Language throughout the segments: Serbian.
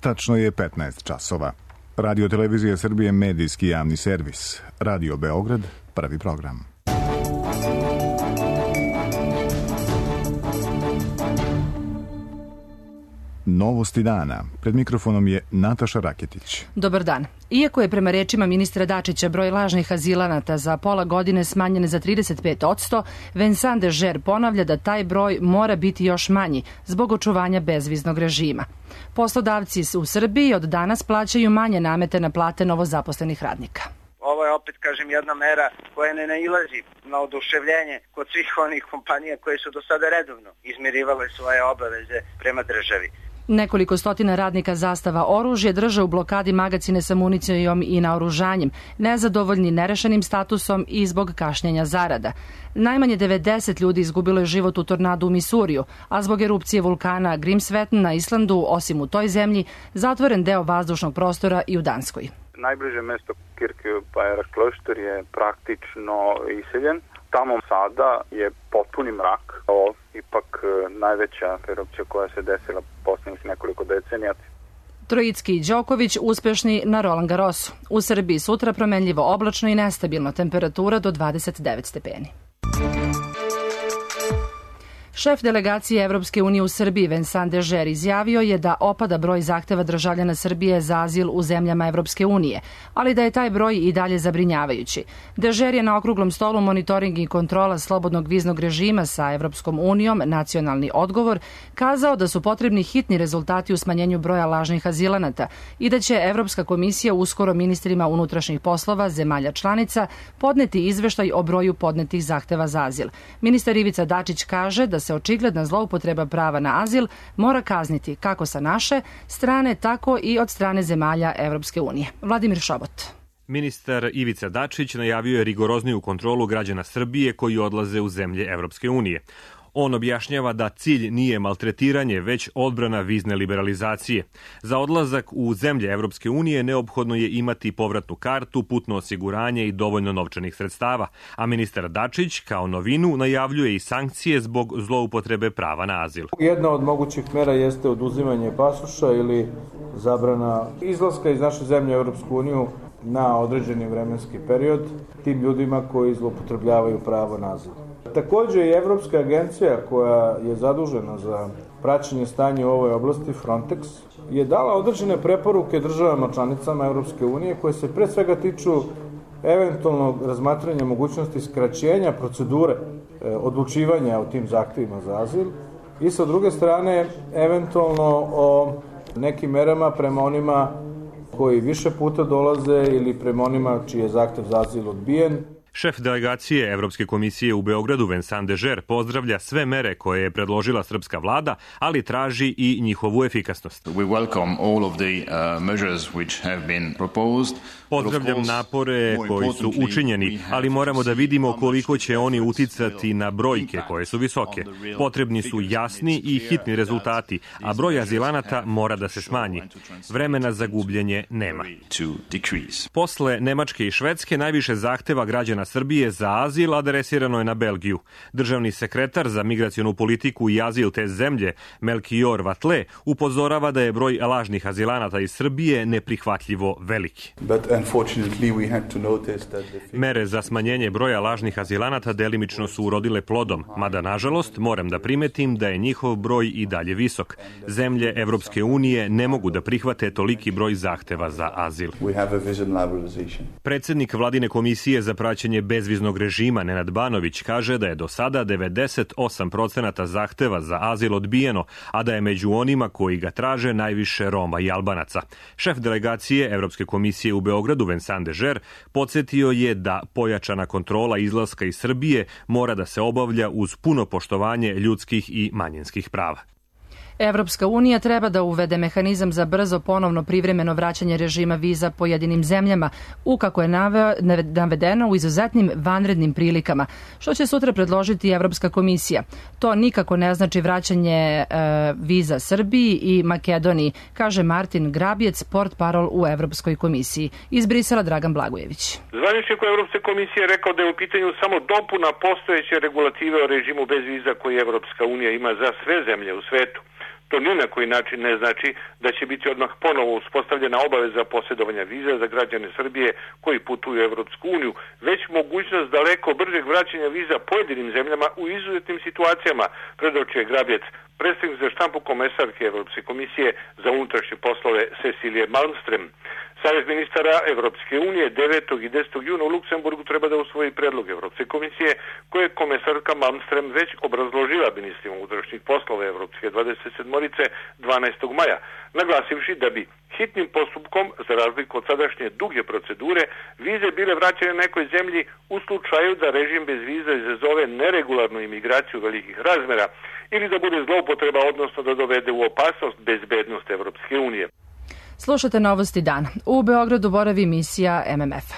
Tačno je 15 časova. Radio Televizija Srbije, medijski javni servis. Radio Beograd, prvi program. Novosti dana. Pred mikrofonom je Nataša Raketić. Dobar dan. Iako je prema rečima ministra Dačića broj lažnih azilanata za pola godine smanjen za 35%, Vincent Dežer ponavlja da taj broj mora biti još manji zbog očuvanja bezviznog režima. Poslodavci u Srbiji od danas plaćaju manje namete na plate novozaposlenih radnika. Ovo je opet, jedna mera koja ne nailazi na oduševljenje kod svih onih kompanija koje su do sada redovno izmirivale svoje obaveze prema državi. Nekoliko stotina radnika Zastava oružje drže u blokadi magacine sa municijom i naoružanjem, nezadovoljni nerešenim statusom i zbog kašnjenja zarada. Najmanje 90 ljudi izgubilo je život u tornadu u Misuriju, a zbog erupcije vulkana Grímsvötn na Islandu, osim u toj zemlji, zatvoren deo vazdušnog prostora i u Danskoj. Najbliže mesto Kirkjubæjarklaustur je praktično iseljen. Tamo sada je potpuni mrak. Ovo ipak najveća erupcija koja se desila posljednjih nekoliko decenija. Trojicki i Đoković uspešni na Roland Garrosu. U Srbiji sutra promenljivo oblačno i nestabilno, temperatura do 29 stepeni. Šef delegacije Evropske unije u Srbiji Vincent Dežer izjavio je da opada broj zahteva državljana Srbije za azil u zemljama Evropske unije, ali da je taj broj i dalje zabrinjavajući. Dežer je na okruglom stolu monitoring i kontrola slobodnog viznog režima sa Evropskom unijom, nacionalni odgovor, kazao da su potrebni hitni rezultati u smanjenju broja lažnih azilanata i da će Evropska komisija uskoro ministrima unutrašnjih poslova zemalja članica podneti izveštaj o broju podnetih zahteva za azil. Ministar Ivica Dačić kaže da se očigledna zloupotreba prava na azil mora kazniti kako sa naše strane, tako i od strane zemalja Evropske unije. Vladimir Šobot. Ministar Ivica Dačić najavio je rigorozniju kontrolu građana Srbije koji odlaze u zemlje Evropske unije. On objašnjava da cilj nije maltretiranje, već odbrana vizne liberalizacije. Za odlazak u zemlje Evropske unije neophodno je imati povratnu kartu, putno osiguranje i dovoljno novčanih sredstava, a ministar Dačić kao novinu najavljuje i sankcije zbog zloupotrebe prava na azil. Jedna od mogućih mera jeste oduzimanje pasoša ili zabrana izlaska iz naše zemlje u Evropsku uniju na određeni vremenski period tim ljudima koji zloupotrebljavaju pravo na azil. Takođe i Evropska agencija koja je zadužena za praćenje stanja u ovoj oblasti, Frontex, je dala određene preporuke državama članicama Evropske unije koje se pre svega tiču eventualnog razmatranja mogućnosti skraćenja procedure odlučivanja o tim zahtevima za azil i sa druge strane eventualno o nekim merama prema onima koji više puta dolaze ili prema onima čiji je zahtev za azil odbijen. Šef delegacije Evropske komisije u Beogradu Vincent Dežer pozdravlja sve mere koje je predložila srpska vlada, ali traži i njihovu efikasnost. Pozdravljam napore koji su učinjeni, ali moramo da vidimo koliko će oni uticati na brojke koje su visoke. Potrebni su jasni i hitni rezultati, a broj azilanata mora da se smanji. Vremena za gubljenje nema. Posle Nemačke i Švedske najviše zahteva građana Srbije za azil adresirano je na Belgiju. Državni sekretar za migracionu politiku i azil te zemlje, Melchior Watlé, upozorava da je broj lažnih azilanata iz Srbije neprihvatljivo veliki. Mere za smanjenje broja lažnih azilanata delimično su urodile plodom, mada nažalost moram da primetim da je njihov broj i dalje visok. Zemlje Evropske unije ne mogu da prihvate toliki broj zahteva za azil. Predsednik Vladine komisije za praćenje bezviznog režima Nenad Banović kaže da je do sada 98% zahteva za azil odbijeno, a da je među onima koji ga traže najviše Roma i Albanaca. Šef delegacije Evropske komisije u Beogradu Vincent Dežer podsjetio je da pojačana kontrola izlaska iz Srbije mora da se obavlja uz puno poštovanje ljudskih i manjinskih prava. Evropska unija treba da uvede mehanizam za brzo ponovno privremeno vraćanje režima viza pojedinim zemljama, kako je navedeno u izuzetnim vanrednim prilikama, što će sutra predložiti Evropska komisija. To nikako ne znači vraćanje viza Srbiji i Makedoniji, kaže Martin Grabjec, portparol u Evropskoj komisiji. Iz Brisela Dragan Blagojević. Zvaničnik Evropske komisije je rekao da je u pitanju samo dopuna postojeće regulative o režimu bez viza koji Evropska unija ima za sve zemlje u svetu. To ni na koji način ne znači da će biti odmah ponovo uspostavljena obaveza posjedovanja viza za građane Srbije koji putuju u Evropsku uniju, već mogućnost daleko bržeg vraćanja viza pojedinim zemljama u izuzetnim situacijama, predočuje Grabjec, predstavnik za štampu komesarke Evropske komisije za unutrašnje poslove Cecilije Malmström. Savez ministara Evropske unije 9. i 10. juna u Luksemburgu treba da usvoji predlog Evropske komisije koje je komesarka Malmström već obrazložila ministrima unutrašnjih poslova Evropske 27-orice 12. maja, naglasivši da bi hitnim postupkom, za razliku od sadašnje duge procedure, vize bile vraćene nekoj zemlji u slučaju da režim bez viza izazove neregularnu imigraciju velikih razmera ili da bude zloupotreba, odnosno da dovede u opasnost bezbednost Evropske unije. Slušate Novosti dana. U Beogradu boravi misija MMF-a.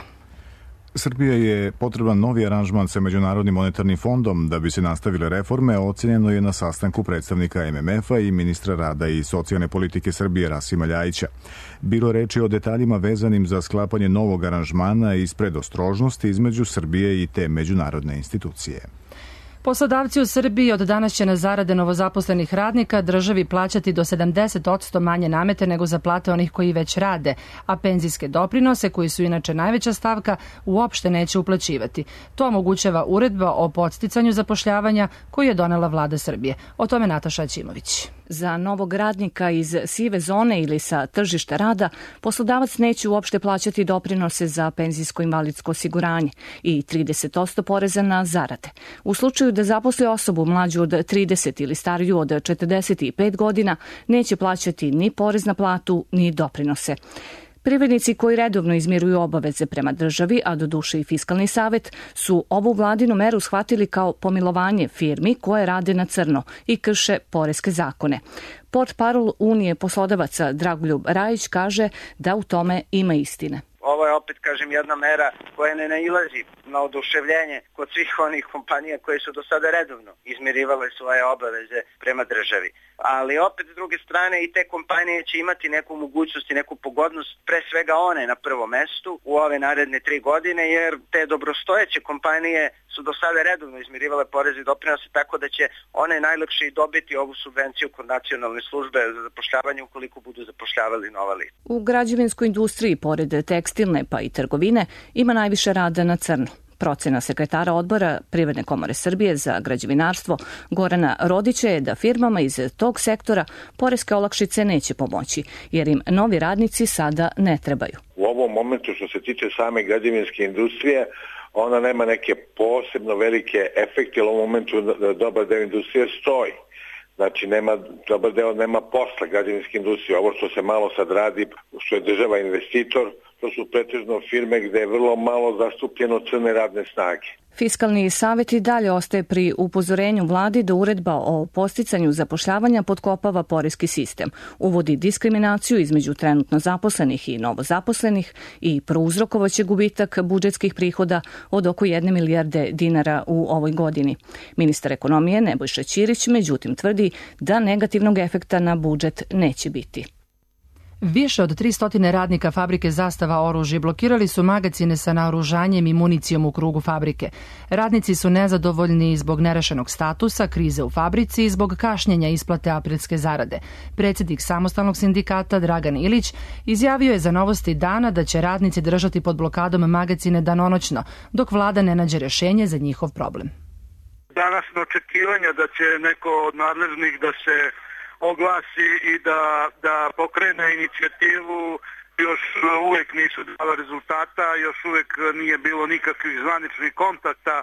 Srbija je potreban novi aranžman sa Međunarodnim monetarnim fondom da bi se nastavile reforme, ocenjeno je na sastanku predstavnika MMF-a i ministra rada i socijalne politike Srbije Rasima Ljajića. Bilo reči o detaljima vezanim za sklapanje novog aranžmana iz predostrožnosti između Srbije i te međunarodne institucije. Poslodavci u Srbiji od danas će na zarade novozaposlenih radnika državi plaćati do 70% manje namete nego za plate onih koji već rade, a penzijske doprinose, koji su inače najveća stavka, uopšte neće uplaćivati. To omogućava uredba o podsticanju zapošljavanja koju je donela vlada Srbije. O tome Nataša Ćimović. Za novog radnika iz sive zone ili sa tržišta rada, poslodavac neće uopšte plaćati doprinose za penzijsko-invalidsko osiguranje i 30% poreza na zarade. U slučaju da zaposli osobu mlađu od 30 ili stariju od 45 godina, neće plaćati ni porez na platu, ni doprinose. Privrednici koji redovno izmiruju obaveze prema državi, a doduše i Fiskalni savet, su ovu vladinu meru shvatili kao pomilovanje firmi koje rade na crno i krše poreske zakone. Portparol Unije poslodavaca Dragoljub Rajić kaže da u tome ima istine. Ovo je opet, kažem, jedna mera koja ne nailazi na oduševljenje kod svih onih kompanija koje su do sada redovno izmirivale svoje obaveze prema državi. Ali opet, s druge strane, i te kompanije će imati neku mogućnost i neku pogodnost, pre svega one na prvom mestu u ove naredne 3 godine, jer te dobrostojeće kompanije su do sada redovno izmirivale poreze i doprinose, tako da će one najlakše i dobiti ovu subvenciju kod nacionalne službe za zapošljavanje ukoliko budu zapošljavali nova lica. U građevinskoj industriji, pored tekstilne pa i trgovine, ima najviše rada na crno. Procena sekretara odbora Privredne komore Srbije za građevinarstvo Gorana Rodića je da firmama iz tog sektora poreske olakšice neće pomoći, jer im novi radnici sada ne trebaju. U ovom momentu što se tiče same građevinske industrije, ona nema neke posebno velike efekte, u ovom momentu dobar deo industrije stoji. Znači, dobar deo nema posla građevinske industrije. Ovo što se malo sad radi, što je država investitor, to su pretežno firme gde je vrlo malo zastupljeno crne radne snage. Fiskalni savet i dalje ostaje pri upozorenju vladi da uredba o podsticanju zapošljavanja potkopava poreski sistem, uvodi diskriminaciju između trenutno zaposlenih i novozaposlenih i prouzrokovaće gubitak budžetskih prihoda od oko 1 milijarde dinara u ovoj godini. Ministar ekonomije Nebojša Ćirić međutim tvrdi da negativnog efekta na budžet neće biti. Više od 300 radnika fabrike Zastava oružje blokirali su magacine sa naoružanjem i municijom u krugu fabrike. Radnici su nezadovoljni zbog nerešenog statusa, krize u fabrici i zbog kašnjenja isplate aprilske zarade. Predsjednik samostalnog sindikata Dragan Ilić izjavio je za Novosti dana da će radnici držati pod blokadom magacine danonoćno, dok vlada ne nađe rešenje za njihov problem. Danas na očekivanja da će neko od nadležnih da se oglasi i da pokrene inicijativu još uvek nisu dala rezultata, još uvek nije bilo nikakvih zvaničnih kontakta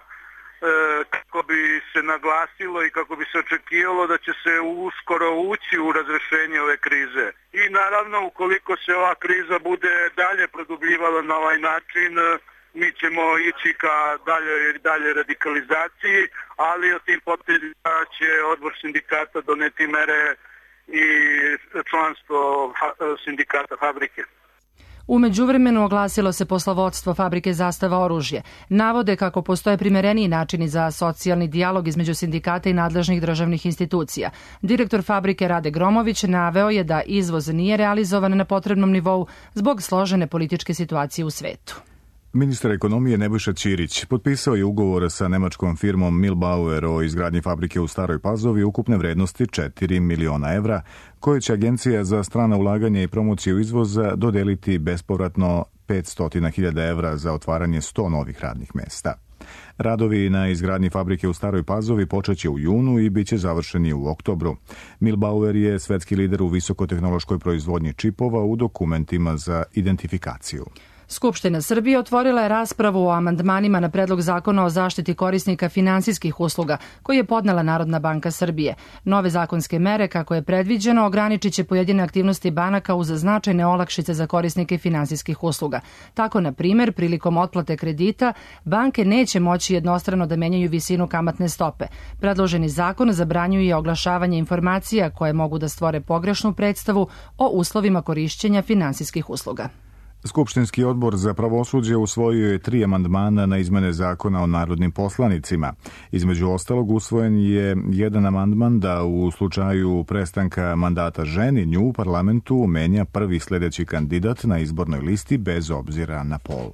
kako bi se naglasilo i kako bi se očekivalo da će se uskoro ući u razrešenje ove krize. I naravno, ukoliko se ova kriza bude dalje produbljivala na ovaj način, mi ćemo ići ka dalje radikalizaciji, ali o tim potezima će odbor sindikata doneti mere i članstvo sindikata fabrike. U međuvremenu oglasilo se poslovodstvo fabrike Zastava oružje. Navode kako postoje primereniji načini za socijalni dijalog između sindikata i nadležnih državnih institucija. Direktor fabrike Rade Gromović naveo je da izvoz nije realizovan na potrebnom nivou zbog složene političke situacije u svetu. Ministar ekonomije Nebojša Ćirić potpisao je ugovor sa nemačkom firmom Mühlbauer o izgradnji fabrike u Staroj Pazovi ukupne vrednosti 4 miliona evra, koje će Agencija za strana ulaganja i promociju izvoza dodeliti bespovratno 500.000 evra za otvaranje 100 novih radnih mesta. Radovi na izgradnji fabrike u Staroj Pazovi počeće u junu i biće završeni u oktobru. Mühlbauer je svetski lider u visokotehnološkoj proizvodnji čipova u dokumentima za identifikaciju. Skupština Srbije otvorila je raspravu o amandmanima na predlog zakona o zaštiti korisnika finansijskih usluga koji je podnela Narodna banka Srbije. Nove zakonske mere, kako je predviđeno, ograničit će pojedine aktivnosti banaka uz značajne olakšice za korisnike finansijskih usluga. Tako, na primjer, prilikom otplate kredita, banke neće moći jednostrano da menjaju visinu kamatne stope. Predloženi zakon zabranjuje oglašavanje informacija koje mogu da stvore pogrešnu predstavu o uslovima korišćenja finansijskih usluga. Skupštinski odbor za pravosuđe usvojio je 3 amandmana na izmene zakona o narodnim poslanicima. Između ostalog, usvojen je jedan amandman da u slučaju prestanka mandata ženi nju u parlamentu menja prvi sledeći kandidat na izbornoj listi bez obzira na pol.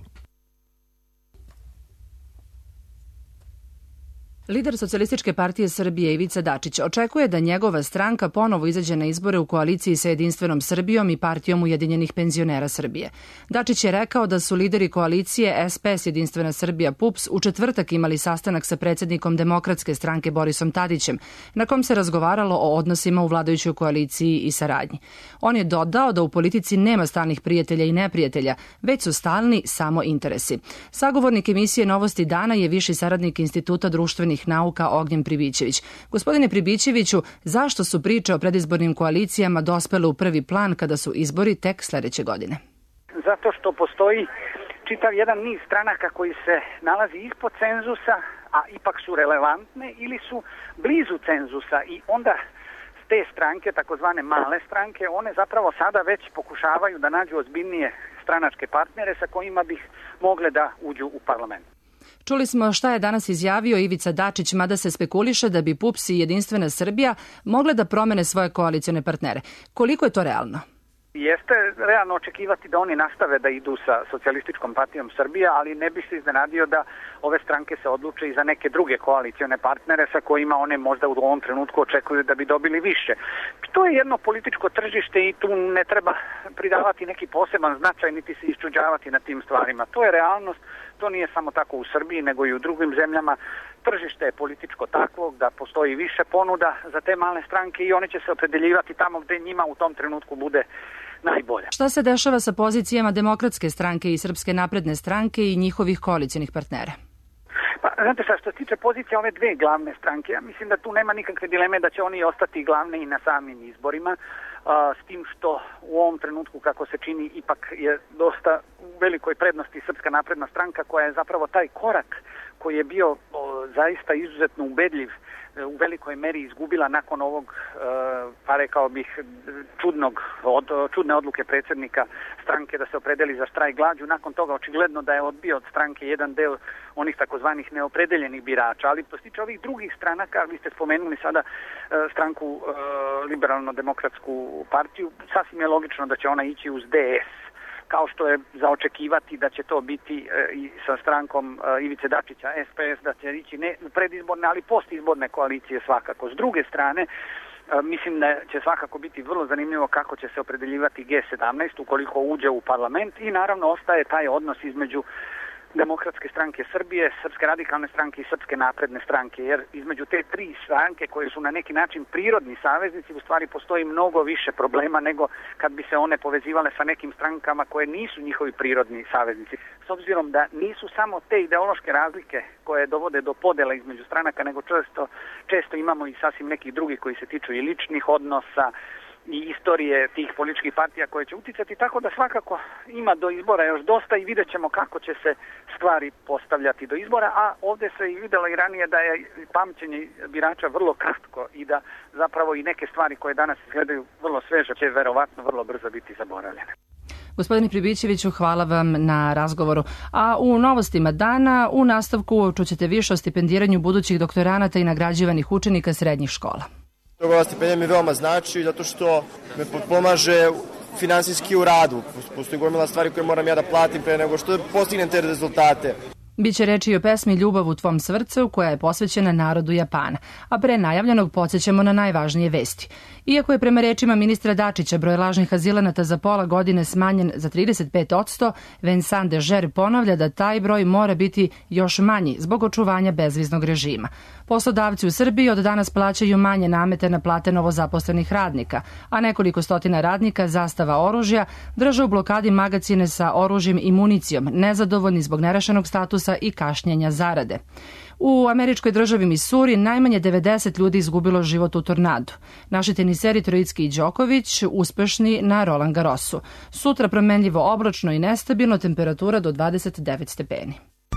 Lider Socijalističke partije Srbije Ivica Dačić očekuje da njegova stranka ponovo izađe na izbore u koaliciji sa Jedinstvenom Srbijom i Partijom Ujedinjenih penzionera Srbije. Dačić je rekao da su lideri koalicije SPS Jedinstvena Srbija PUPS u četvrtak imali sastanak sa predsjednikom Demokratske stranke Borisom Tadićem, na kom se razgovaralo o odnosima u vladajućoj koaliciji i saradnji. On je dodao da u politici nema stalnih prijatelja i neprijatelja, već su stalni samo interesi. Sagovornik emisije Novosti dana je viši saradnik Instituta društvenih nauka Ognjen Pribićević. Gospodine Pribićeviću, zašto su priče o predizbornim koalicijama dospele u prvi plan kada su izbori tek sledeće godine? Zato što postoji čitav jedan niz stranaka koji se nalazi ispod cenzusa, a ipak su relevantne ili su blizu cenzusa i onda te stranke, takozvane male stranke, one zapravo sada već pokušavaju da nađu ozbiljnije stranačke partnere sa kojima bi mogle da uđu u parlament. Čuli smo šta je danas izjavio Ivica Dačić, mada se spekuliše da bi PUPS i Jedinstvena Srbija mogle da promene svoje koalicione partnere. Koliko je to realno? Jeste realno očekivati da oni nastave da idu sa Socijalističkom partijom Srbije, ali ne bi se iznenadio da ove stranke se odluče i za neke druge koalicione partnere sa kojima one možda u ovom trenutku očekuju da bi dobili više. To je jedno političko tržište i tu ne treba pridavati neki poseban značaj niti se iščuđavati na tim stvarima. To je realnost, to nije samo tako u Srbiji nego i u drugim zemljama. Tržište je političko takvog da postoji više ponuda za te male stranke i one će se opredeljivati tamo gde njima u tom trenutku bude najbolje. Šta se dešava sa pozicijama Demokratske stranke i Srpske napredne stranke i njihovih koalicionih partnera? Pa, znate šta, što se tiče pozicije ove dve glavne stranke, ja mislim da tu nema nikakve dileme da će oni ostati glavne i na samim izborima, s tim što u ovom trenutku, kako se čini, ipak je dosta u velikoj prednosti Srpska napredna stranka, koja je zapravo taj korak koji je bio zaista izuzetno ubedljiv, u velikoj meri izgubila nakon ovog, pa rekao bih, čudne odluke predsjednika stranke da se opredeli za štrajk glađu. Nakon toga očigledno da je odbio od stranke jedan deo onih takozvanih neopredeljenih birača, ali što se tiče ovih drugih stranaka, vi ste spomenuli sada stranku Liberalno-demokratsku partiju, sasvim je logično da će ona ići uz DS, kao što je za očekivati da će to biti i sa strankom Ivice Dačića, SPS, da će ići ne u predizborne, ali postizborne koalicije svakako. S druge strane, mislim da će svakako biti vrlo zanimljivo kako će se opredeljivati G17 ukoliko uđe u parlament i naravno ostaje taj odnos između Demokratske stranke Srbije, Srpske radikalne stranke i Srpske napredne stranke, jer između te tri stranke koje su na neki način prirodni saveznici u stvari postoji mnogo više problema nego kad bi se one povezivale sa nekim strankama koje nisu njihovi prirodni saveznici. S obzirom da nisu samo te ideološke razlike koje dovode do podela između stranaka, nego često imamo i sasvim nekih drugih koji se tiču i ličnih odnosa i istorije tih političkih partija koje će uticati, tako da svakako ima do izbora još dosta i vidjet ćemo kako će se stvari postavljati do izbora, a ovdje se i vidjelo i ranije da je pamćenje birača vrlo kratko i da zapravo i neke stvari koje danas izgledaju vrlo sveže će verovatno vrlo brzo biti zaboravljene. Gospodine Pribićeviću, hvala vam na razgovoru. A u novostima dana u nastavku čućete više o stipendiranju budućih doktoranata i nagrađivanih učenika srednjih škola. Ova stipendija mi veoma znači zato što me pomaže finansijski u radu. Postoji gomila stvari koje moram ja da platim pre nego što postignem te rezultate. Biće reči i o pesmi Ljubav u tvom srcu, koja je posvećena narodu Japana. A pre najavljenog podsjećamo na najvažnije vesti. Iako je prema rečima ministra Dačića broj lažnih azilanata za pola godine smanjen za 35%, Vincent Dežer ponavlja da taj broj mora biti još manji zbog očuvanja bezviznog režima. Poslodavci u Srbiji od danas plaćaju manje namete na plate novozaposlenih radnika, a nekoliko stotina radnika Zastava oružja drže u blokadi magacine sa oružjem i municijom, nezadovoljni zbog nerešenog statusa i kašnjenja zarade. U američkoj državi Misuri najmanje 90 ljudi izgubilo život u tornadu. Naši teniseri Trojicki i Đoković uspešni na Roland Garrosu. Sutra promenljivo oblačno i nestabilno, temperatura do 29 stepeni.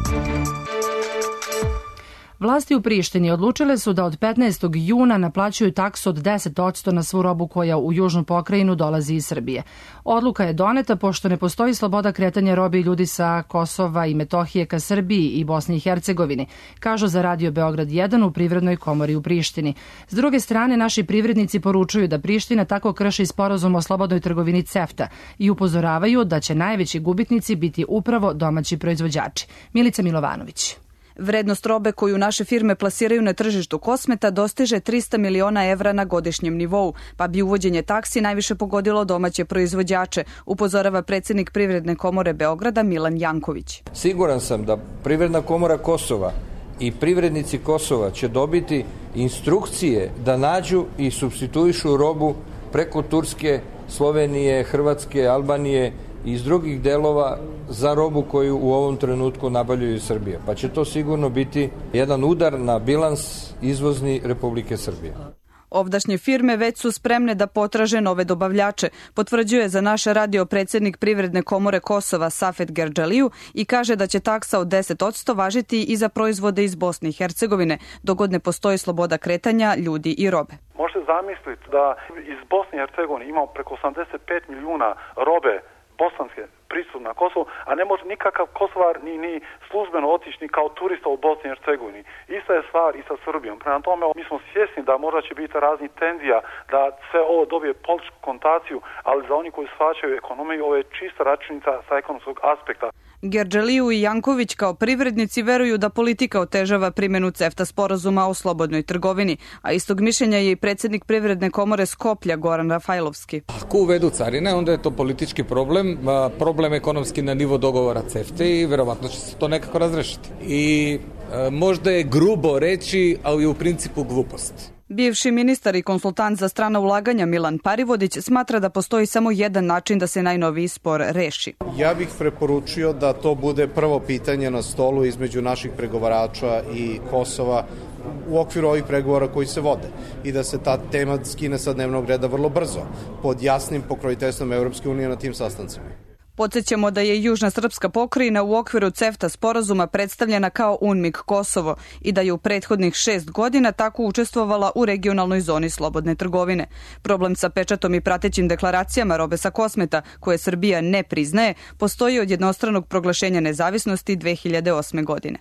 Vlasti u Prištini odlučile su da od 15. juna naplaćuju taksu od 10% na svu robu koja u južnu pokrajinu dolazi iz Srbije. Odluka je doneta pošto ne postoji sloboda kretanja robe i ljudi sa Kosova i Metohije ka Srbiji i Bosni i Hercegovini, kažu za Radio Beograd 1 u Privrednoj komori u Prištini. S druge strane, naši privrednici poručuju da Priština tako krši sporazum o slobodnoj trgovini CEFTA i upozoravaju da će najveći gubitnici biti upravo domaći proizvođači. Milica Milovanović. Vrednost robe koju naše firme plasiraju na tržištu Kosmeta dostiže 300 miliona evra na godišnjem nivou, pa bi uvođenje taksi najviše pogodilo domaće proizvođače, upozorava predsjednik Privredne komore Beograda Milan Janković. Siguran sam da Privredna komora Kosova i privrednici Kosova će dobiti instrukcije da nađu i supstituišu robu preko Turske, Slovenije, Hrvatske, Albanije i iz drugih delova za robu koju u ovom trenutku nabavljaju iz Srbije. Pa će to sigurno biti jedan udar na bilans izvozni Republike Srbije. Ovdašnje firme već su spremne da potraže nove dobavljače, potvrđuje za naš radio predsjednik Privredne komore Kosova Safet Gerdžaliju i kaže da će taksa od 10% važiti i za proizvode iz Bosne i Hercegovine, dok god ne postoji sloboda kretanja ljudi i robe. Možete zamisliti da iz Bosne i Hercegovine imamo preko 85 milijuna robe bosanske prisutne na Kosovu, a ne može nikakav Kosovar ni službeno otići ni kao turista u Bosni i Hercegovini. Ista je stvar i sa Srbijom. Prema tome, mi smo svjesni da možda će biti raznih tenzija, da sve ovo dobije političku kontaciju, ali za oni koji shvaćaju ekonomiju, ovo je čista računica sa ekonomskog aspekta. Gerdžaliju i Janković kao privrednici veruju da politika otežava primjenu CEFTA sporazuma o slobodnoj trgovini, a istog mišljenja je i predsjednik Privredne komore Skoplja Goran Rafajlovski. Ako uvedu carine, onda je to politički problem ekonomski na nivo dogovora CEFTA i verovatno će se to nekako razrešiti. I možda je grubo reći, ali u principu glupost. Bivši ministar i konsultant za strana ulaganja Milan Parivodić smatra da postoji samo jedan način da se najnoviji spor reši. Ja bih preporučio da to bude prvo pitanje na stolu između naših pregovarača i Kosova u okviru ovih pregovora koji se vode i da se ta tema skine sa dnevnog reda vrlo brzo pod jasnim pokroviteljstvom Evropske unije na tim sastancima. Podsjećamo da je Južna srpska pokrajina u okviru CEFTA sporazuma predstavljena kao UNMIK Kosovo i da je u prethodnih 6 godina tako učestvovala u regionalnoj zoni slobodne trgovine. Problem sa pečatom i pratećim deklaracijama robe sa Kosmeta, koje Srbija ne priznaje, postoji od jednostranog proglašenja nezavisnosti 2008. godine.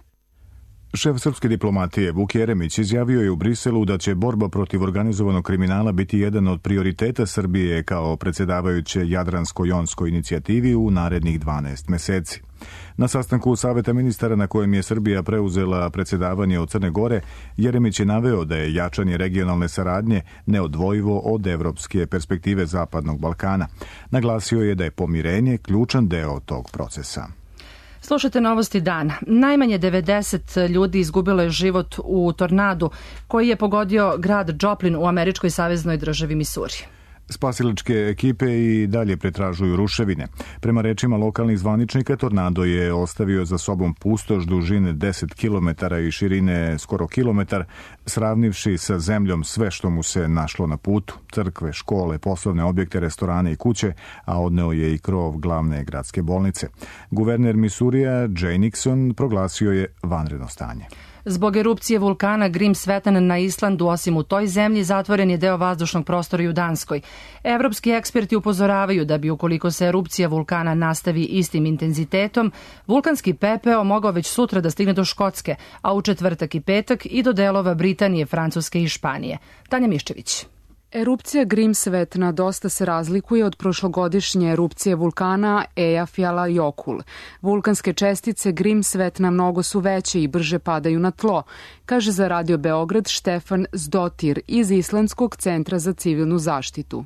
Šef srpske diplomatije Vuk Jeremić izjavio je u Briselu da će borba protiv organizovanog kriminala biti jedan od prioriteta Srbije kao predsjedavajuće Jadransko-jonskoj inicijativi u narednih 12 meseci. Na sastanku Saveta ministara na kojem je Srbija preuzela predsjedavanje od Crne Gore, Jeremić je naveo da je jačanje regionalne saradnje neodvojivo od evropske perspektive Zapadnog Balkana. Naglasio je da je pomirenje ključan deo tog procesa. Slušajte novosti dana. Najmanje 90 ljudi izgubilo je život u tornadu koji je pogodio grad Joplin u američkoj saveznoj državi Misuri. Spasilačke ekipe i dalje pretražuju ruševine. Prema rečima lokalnih zvaničnika, tornado je ostavio za sobom pustoš dužine 10 km i širine skoro kilometar, sravnivši sa zemljom sve što mu se našlo na putu. Crkve, škole, poslovne objekte, restorane i kuće, a odneo je i krov glavne gradske bolnice. Guverner Misurija Jay Nixon proglasio je vanredno stanje. Zbog erupcije vulkana Grímsvötn na Islandu, osim u toj zemlji, zatvoren je deo vazdušnog prostora i u Danskoj. Evropski eksperti upozoravaju da bi, ukoliko se erupcija vulkana nastavi istim intenzitetom, vulkanski pepeo mogao već sutra da stigne do Škotske, a u četvrtak i petak i do delova Britanije, Francuske i Španije. Tanja Miščević. Erupcija Grímsvötna dosta se razlikuje od prošlogodišnje erupcije vulkana Eyjafjallajökull. Vulkanske čestice Grímsvötna mnogo su veće i brže padaju na tlo, kaže za Radio Beograd Štefan Zdotir iz Islandskog centra za civilnu zaštitu.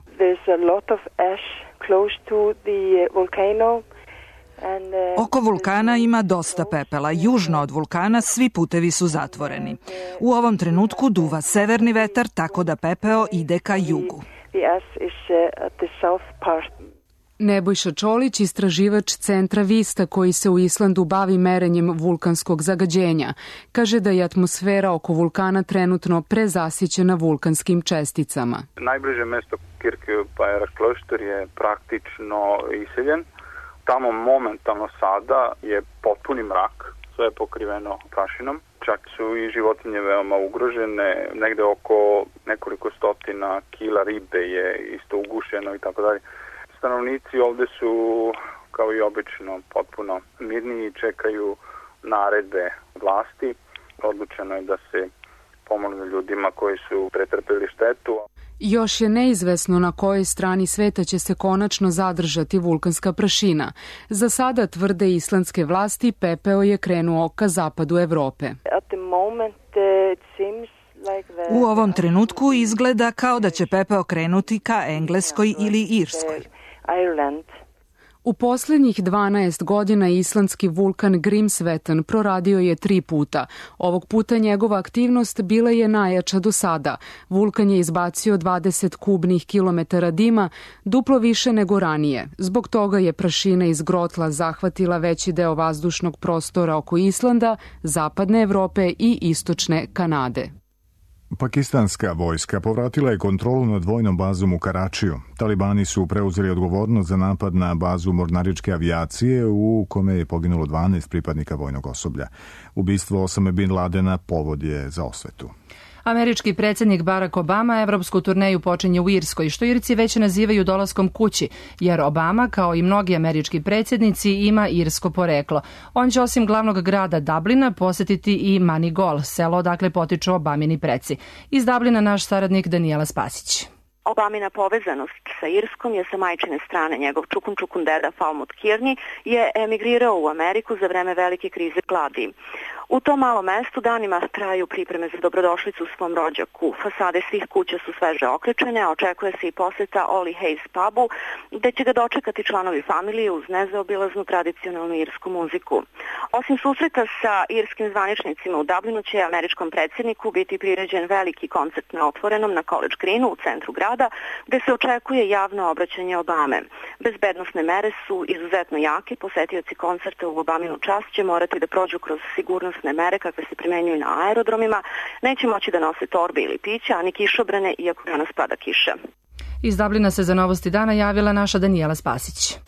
Oko vulkana ima dosta pepela. Južno od vulkana svi putevi su zatvoreni. U ovom trenutku duva severni vetar, tako da pepeo ide ka jugu. Nebojša Čolić, istraživač centra Vista koji se u Islandu bavi merenjem vulkanskog zagađenja, kaže da je atmosfera oko vulkana trenutno prezasićena vulkanskim česticama. Najbliže mesto Kirkjupajarklašter je praktično iseljen. Tamo momentalno sada je potpuni mrak, sve je pokriveno prašinom. Čak su i životinje veoma ugrožene, negde oko nekoliko stotina kila ribe je isto ugušeno i tako dalje. Stanovnici ovde su, kao i obično, potpuno mirni i čekaju naredbe vlasti. Odlučeno je da se pomogne ljudima koji su pretrpeli štetu. Još je neizvesno na kojoj strani sveta će se konačno zadržati vulkanska prašina. Za sada, tvrde islandske vlasti, pepeo je krenuo ka zapadu Evrope. U ovom trenutku izgleda kao da će pepeo krenuti ka Engleskoj ili Irskoj. U poslednjih 12 godina islandski vulkan Grímsvötn proradio je 3 puta. Ovog puta njegova aktivnost bila je najjača do sada. Vulkan je izbacio 20 kubnih kilometara dima, duplo više nego ranije. Zbog toga je prašina iz grotla zahvatila veći deo vazdušnog prostora oko Islanda, zapadne Evrope i istočne Kanade. Pakistanska vojska povratila je kontrolu nad vojnom bazom u Karačiju. Talibani su preuzeli odgovornost za napad na bazu mornaričke avijacije u kome je poginulo 12 pripadnika vojnog osoblja. Ubistvo Osame bin Ladena povod je za osvetu. Američki predsjednik Barack Obama evropsku turneju počinje u Irskoj, što Irci već nazivaju dolaskom kući, jer Obama, kao i mnogi američki predsjednici, ima irsko poreklo. On će osim glavnog grada Dublina posjetiti i Manigol, selo odakle potiču Obamini preci. Iz Dublina naš saradnik Danijela Spasić. Obamina povezanost sa Irskom je sa majčine strane. Njegov čukun deda Falmouth Kearney je emigrirao u Ameriku za vreme velike krize gladi. U tom malom mestu danima traju pripreme za dobrodošlicu svom rođaku. Fasade svih kuća su sveže okrečene, a očekuje se i poseta Oli Hayes pubu, gde će ga dočekati članovi familije uz nezaobilaznu tradicionalnu irsku muziku. Osim susreta sa irskim zvaničnicima u Dublinu će američkom predsjedniku biti priređen veliki koncert na otvorenom na College Greenu u centru grada, gde se očekuje javno obraćanje Obame. Bezbednosne mere su izuzetno jake, posetioci koncerta u Obaminu čast će morati da prođu kroz sigurnost mere kakve se primenjuju na aerodromima, neće moći da nose torbe ili pića, ani kišobrane, iako danas pada kiša. Iz Dublina se za Novosti dana javila naša Danijela Spasić.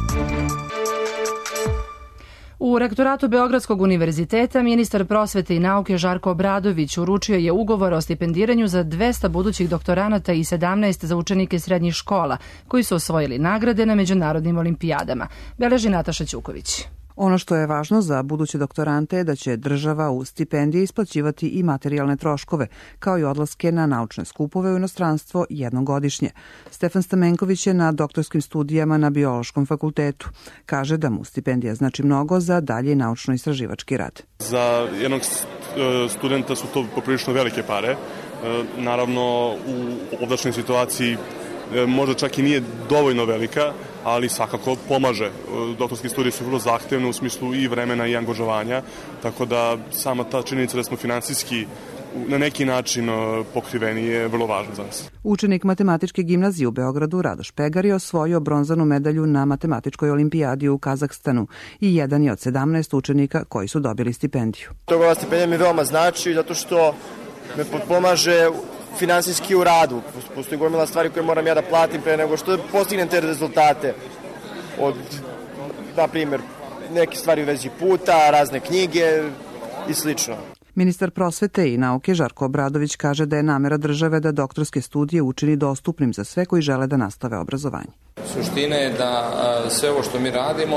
U rektoratu Beogradskog univerziteta ministar prosvete i nauke Žarko Obradović uručio je ugovor o stipendiranju za 200 budućih doktoranata i 17 za učenike srednjih škola, koji su osvojili nagrade na međunarodnim olimpijadama. Beleži Nataša Ćuković. Ono što je važno za buduće doktorante je da će država u stipendije isplaćivati i materijalne troškove, kao i odlaske na naučne skupove u inostranstvo jednom godišnje. Stefan Stamenković je na doktorskim studijama na Biološkom fakultetu. Kaže da mu stipendija znači mnogo za dalje naučno-istraživački rad. Za jednog studenta su to poprilično velike pare. Naravno, u ovdašnjoj situaciji možda čak i nije dovoljno velika, ali svakako pomaže. Doktorske studije su vrlo zahtevne u smislu i vremena i angažovanja, tako da sama ta činjenica da smo finansijski na neki način pokriveni je vrlo važno za nas. Učenik matematičke gimnazije u Beogradu Radoš Pegar je osvojio bronzanu medalju na matematičkoj olimpijadi u Kazahstanu i jedan je od 17 učenika koji su dobili stipendiju. Ova stipendija mi veoma znači zato što me pomaže finansijski u radu. Postoji gomila stvari koje moram ja da platim pre nego što postignem te rezultate. Od, na primjer, neke stvari u vezi puta, razne knjige i slično. Ministar prosvete i nauke Žarko Obradović kaže da je namera države da doktorske studije učini dostupnim za sve koji žele da nastave obrazovanje. Suština je da sve ovo što mi radimo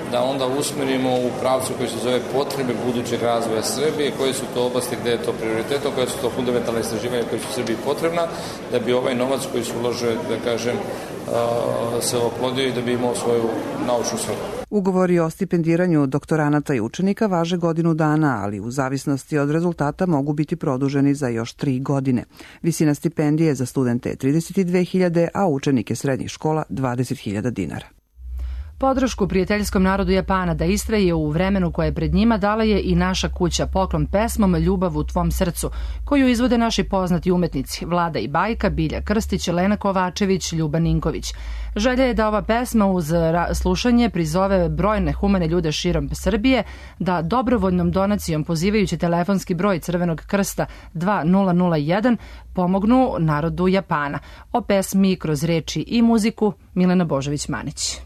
da onda usmerimo u pravcu koji se zove potrebe budućeg razvoja Srbije, koje su to oblasti gde je to prioritetno, koje su to fundamentalne istraživanja koje su Srbiji potrebna, da bi ovaj novac koji se ulože, da kažem, se oplodio i da bi imao svoju naučnu svrhu. Ugovori o stipendiranju doktoranata i učenika važe godinu dana, ali u zavisnosti od rezultata mogu biti produženi za još 3 godine. Visina stipendije za studente je 32.000, a učenike srednjih škola 20.000 dinara. Podršku prijateljskom narodu Japana da istraje u vremenu koje je pred njima dala je i naša kuća poklon pesmom Ljubav u tvom srcu, koju izvode naši poznati umetnici Vlada i Bajka, Bilja Krstić, Lena Kovačević, Ljuba Ninković. Želja je da ova pesma uz slušanje prizove brojne humane ljude širom Srbije da dobrovoljnom donacijom pozivajući telefonski broj Crvenog krsta 2001 pomognu narodu Japana. O pesmi kroz reči i muziku Milena Božović-Manić.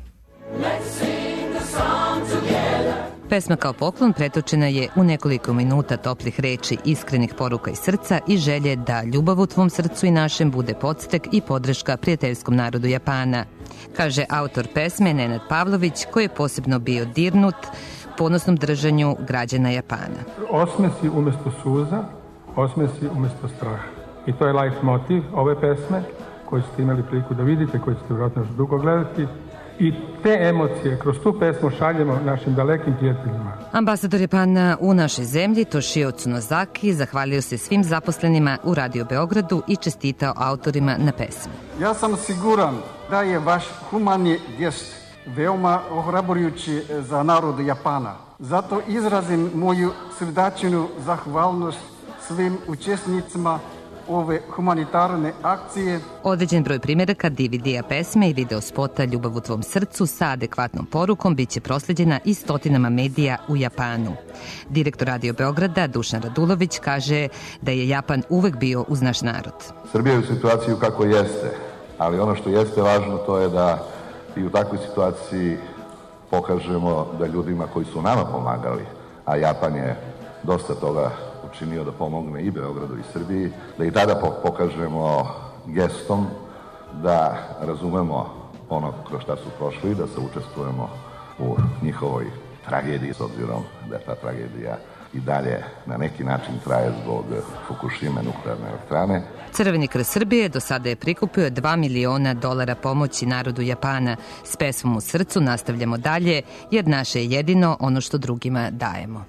Pesma kao poklon pretočena je u nekoliko minuta toplih reči, iskrenih poruka iz srca i želje da ljubav u tvom srcu i našem bude podstek i podrška prijateljskom narodu Japana, kaže autor pesme Nenad Pavlović, koji je posebno bio dirnut ponosnom držanju građana Japana. Osmesi umesto suza, osmesi umesto straha. I to je life motiv ove pesme koju ste imali priliku da vidite, koju ćete vjerojatno još dugo gledati. I te emocije kroz tu pesmu šaljemo našim dalekim prijateljima. Ambasador Japana u našoj zemlji Toshio Tsunozaki zahvalio se svim zaposlenima u Radio Beogradu i čestitao autorima na pesmi. Ja sam siguran da je vaš humani gest veoma ohrabrujući za narod Japana. Zato izrazim moju srdačnu zahvalnost svim učesnicima ove humanitarne akcije. Određen broj primjeraka DVD-a pesme i video spota Ljubav u tvom srcu sa adekvatnom porukom biće prosleđena i stotinama medija u Japanu. Direktor Radio Beograda Dušan Radulović kaže da je Japan uvek bio uz naš narod. Srbija je u situaciju kako jeste, ali ono što jeste važno to je da i u takvoj situaciji pokažemo da ljudima koji su nama pomagali, a Japan je dosta toga učinio da pomogne i Beogradu i Srbiji, da i tada pokažemo gestom da razumemo ono kroz šta su prošli, da se učestvujemo u njihovoj tragediji, s obzirom da je ta tragedija i dalje na neki način traje zbog Fukushime nuklearne elektrane. Crveni krst Srbije do sada je prikupio $2 miliona pomoći narodu Japana. S pesmom u srcu nastavljamo dalje, jer naše je jedino ono što drugima dajemo.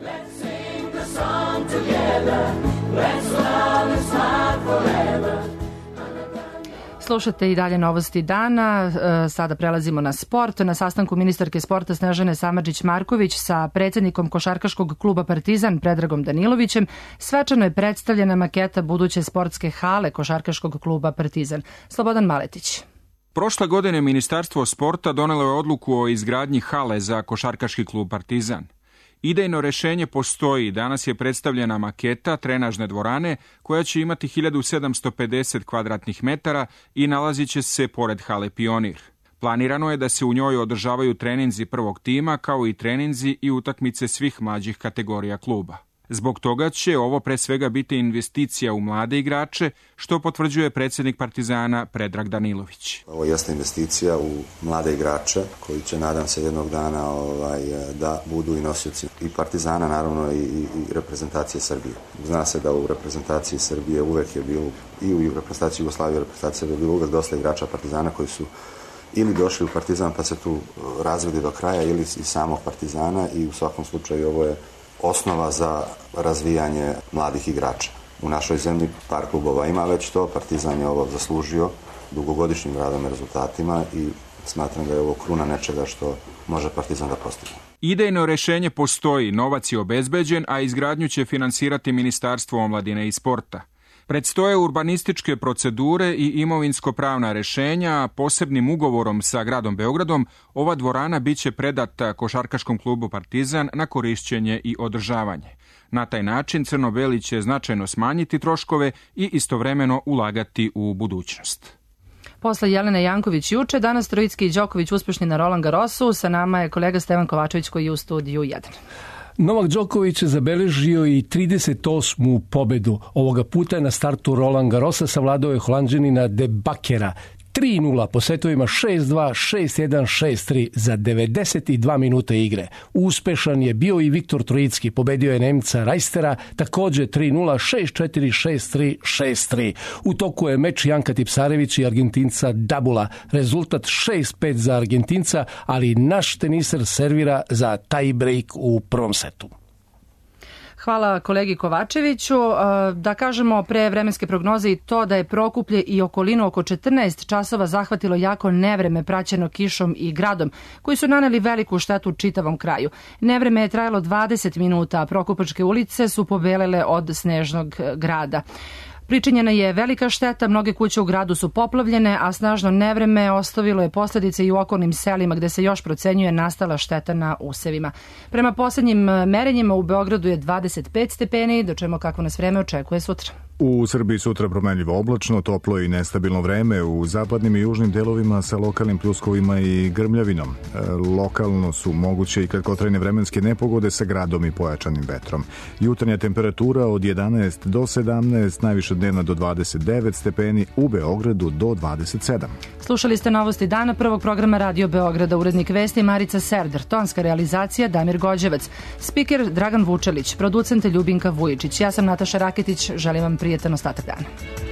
Slušate i dalje novosti dana. Sada prelazimo na sport. Na sastanku ministarke sporta Snežane Samardžić-Marković sa predsjednikom košarkaškog kluba Partizan Predragom Danilovićem svečano je predstavljena maketa buduće sportske hale košarkaškog kluba Partizan. Slobodan Maletić. Prošle godine Ministarstvo sporta donelo je odluku o izgradnji hale za košarkaški klub Partizan. Idejno rešenje postoji. Danas je predstavljena maketa trenažne dvorane koja će imati 1750 kvadratnih metara i nalazit će se pored hale Pionir. Planirano je da se u njoj održavaju treninzi prvog tima kao i treninzi i utakmice svih mlađih kategorija kluba. Zbog toga će ovo pre svega biti investicija u mlade igrače, što potvrđuje predsjednik Partizana Predrag Danilović. Ovo jeste investicija u mlade igrače koji će, nadam se, jednog dana da budu i nosioci i Partizana, naravno i reprezentacije Srbije. Zna se da u reprezentaciji Srbije uvek je bilo, i u reprezentaciji Jugoslavije, reprezentacija je bilo uvek dosta igrača Partizana koji su ili došli u Partizan pa se tu razvili do kraja ili iz samog Partizana, i u svakom slučaju ovo je osnova za razvijanje mladih igrača. U našoj zemlji par klubova ima već to, Partizan je ovo zaslužio dugogodišnjim radom i rezultatima i smatram da je ovo kruna nečega što može Partizan da postigne. Idejno rešenje postoji, novac je obezbeđen, a izgradnju će finansirati Ministarstvo omladine i sporta. Predstoje urbanističke procedure i imovinsko-pravna rešenja, a posebnim ugovorom sa gradom Beogradom ova dvorana biće predata košarkaškom klubu Partizan na korišćenje i održavanje. Na taj način Crno-Beli će značajno smanjiti troškove i istovremeno ulagati u budućnost. Posle Jelene Janković juče, danas Trojicki i Đoković uspešni na Roland Garrosu. Sa nama je kolega Stevan Kovačević koji je u studiju 1. Novak Đoković je zabeležio i 38. pobedu. Ovoga puta na startu Roland Garrosa savladao je Holanđanina De Bakera 3-0 po setovima 6-2, 6-1, 6-3 za 92 minuta igre. Uspešan je bio i Viktor Trojicki, pobedio je Nemca Reistera, takođe 3-0, 6-4, 6-3, 6-3. U toku je meč Janka Tipsarević i Argentinca Dabula. Rezultat 6-5 za Argentinca, ali naš teniser servira za tie break u prvom setu. Hvala kolegi Kovačeviću. Da kažemo pre vremenske prognoze i to da je Prokuplje i okolinu oko 14 časova zahvatilo jako nevreme praćeno kišom i gradom, koji su naneli veliku štetu čitavom kraju. Nevreme je trajalo 20 minuta, a Prokupačke ulice su pobelele od snežnog grada. Pričinjena je velika šteta, mnoge kuće u gradu su poplavljene, a snažno nevreme ostavilo je posledice i u okolnim selima gde se još procenjuje nastala šteta na usevima. Prema poslednjim merenjima u Beogradu je 25 stepeni, do čemu kako nas vreme očekuje sutra. U Srbiji sutra promenljivo oblačno, toplo i nestabilno vreme u zapadnim i južnim delovima sa lokalnim pljuskovima i grmljavinom. Lokalno su moguće i kratkotrajne vremenske nepogode sa gradom i pojačanim vetrom. Jutarnja temperatura od 11 do 17, najviše dnevna do 29 stepeni, u Beogradu do 27. Slušali ste novosti dana prvog programa Radio Beograda, urednik vesti Marica Serder, tonska realizacija Damir Gođevac, spiker Dragan Vučelić, producent Ljubinka Vujičić. Ja sam Nataša Raketić, želim vam prijetan ostatak dana.